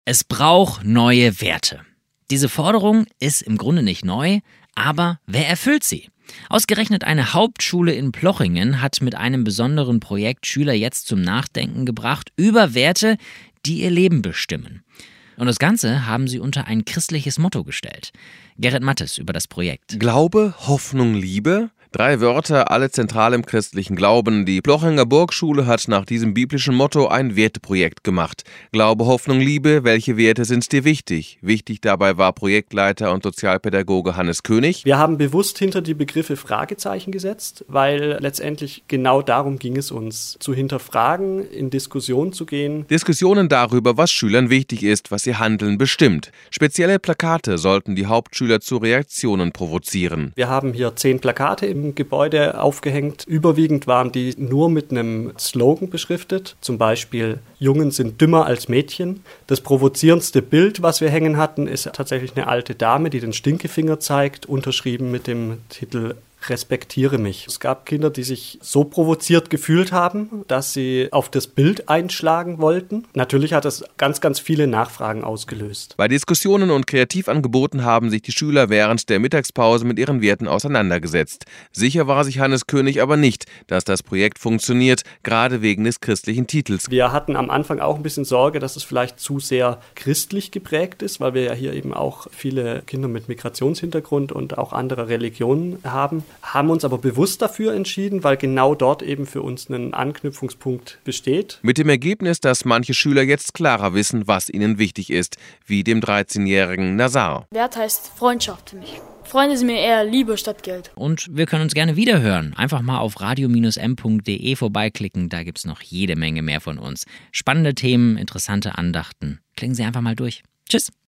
Es braucht neue Werte. Diese Forderung ist im Grunde nicht neu, aber wer erfüllt sie? Ausgerechnet eine Hauptschule in Plochingen hat mit einem besonderen Projekt Schüler jetzt zum Nachdenken gebracht über Werte, die ihr Leben bestimmen. Und das Ganze haben sie unter ein christliches Motto gestellt. Gerrit Mattes über das Projekt. Glaube, Hoffnung, Liebe? 3 Wörter, alle zentral im christlichen Glauben. Die Plochinger Burgschule hat nach diesem biblischen Motto ein Werteprojekt gemacht. Glaube, Hoffnung, Liebe, welche Werte sind dir wichtig? Wichtig dabei war Projektleiter und Sozialpädagoge Hannes König. Wir haben bewusst hinter die Begriffe Fragezeichen gesetzt, weil letztendlich genau darum ging es uns, zu hinterfragen, in Diskussion zu gehen. Diskussionen darüber, was Schülern wichtig ist, was ihr Handeln bestimmt. Spezielle Plakate sollten die Hauptschüler zu Reaktionen provozieren. Wir haben hier 10 Plakate im Gebäude aufgehängt. Überwiegend waren die nur mit einem Slogan beschriftet. Zum Beispiel, Jungen sind dümmer als Mädchen. Das provozierendste Bild, was wir hängen hatten, ist tatsächlich eine alte Dame, die den Stinkefinger zeigt, unterschrieben mit dem Titel Respektiere mich. Es gab Kinder, die sich so provoziert gefühlt haben, dass sie auf das Bild einschlagen wollten. Natürlich hat es ganz, ganz viele Nachfragen ausgelöst. Bei Diskussionen und Kreativangeboten haben sich die Schüler während der Mittagspause mit ihren Werten auseinandergesetzt. Sicher war sich Hannes König aber nicht, dass das Projekt funktioniert, gerade wegen des christlichen Titels. Wir hatten am Anfang auch ein bisschen Sorge, dass es vielleicht zu sehr christlich geprägt ist, weil wir ja hier eben auch viele Kinder mit Migrationshintergrund und auch anderer Religionen haben uns aber bewusst dafür entschieden, weil genau dort eben für uns ein Anknüpfungspunkt besteht. Mit dem Ergebnis, dass manche Schüler jetzt klarer wissen, was ihnen wichtig ist, wie dem 13-jährigen Nazar. Wert heißt Freundschaft für mich. Freunde sind mir eher Liebe statt Geld. Und wir können uns gerne wiederhören. Einfach mal auf radio-m.de vorbeiklicken, da gibt's noch jede Menge mehr von uns. Spannende Themen, interessante Andachten. Klicken Sie einfach mal durch. Tschüss.